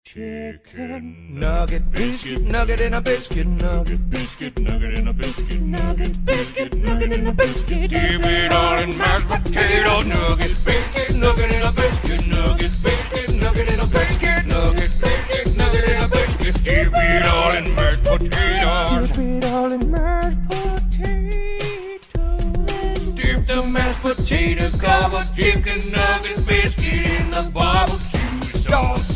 Chicken nugget, biscuit nugget in a biscuit nugget, biscuit nugget in a biscuit nugget, biscuit nugget in a biscuit. Dip it all in mashed potato nugget, biscuit nugget in a biscuit nugget, biscuit nugget in a biscuit nugget, biscuit nugget in a biscuit. Dip it all in mashed potatoes. Dip it all in mashed potatoes. Dip the mashed potato covered chicken nugget biscuit in the barbecue sauce.